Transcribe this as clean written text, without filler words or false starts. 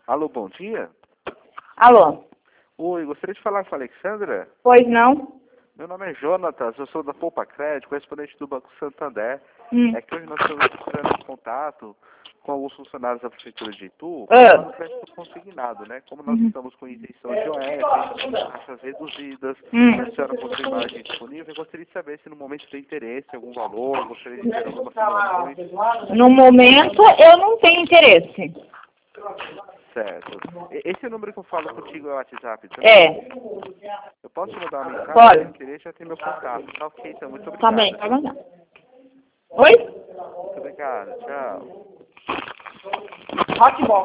Alô, bom dia. Alô? Oi, gostaria de falar com a Alexandra? Pois não? Meu nome é Jonatas, eu sou da Poupa Crédito, correspondente do Banco Santander. É que hoje nós estamos entrando em contato com alguns funcionários da Prefeitura de Itu, para o crédito consignado, né? Como nós estamos com isenção de OF, taxas reduzidas, a senhora possui margem disponível, eu gostaria de saber se no momento tem interesse, algum valor, gostaria de ter algumas simulações. No momento, eu não tenho interesse. Certo. Esse número que eu falo contigo é o WhatsApp também? É. Eu posso te mandar uma mensagem? Pode. Se interesse, já tem meu contato. Tá ok, então. Muito Tá obrigado. bem, tá bom. Oi? Muito obrigado. Tchau. Ótimo.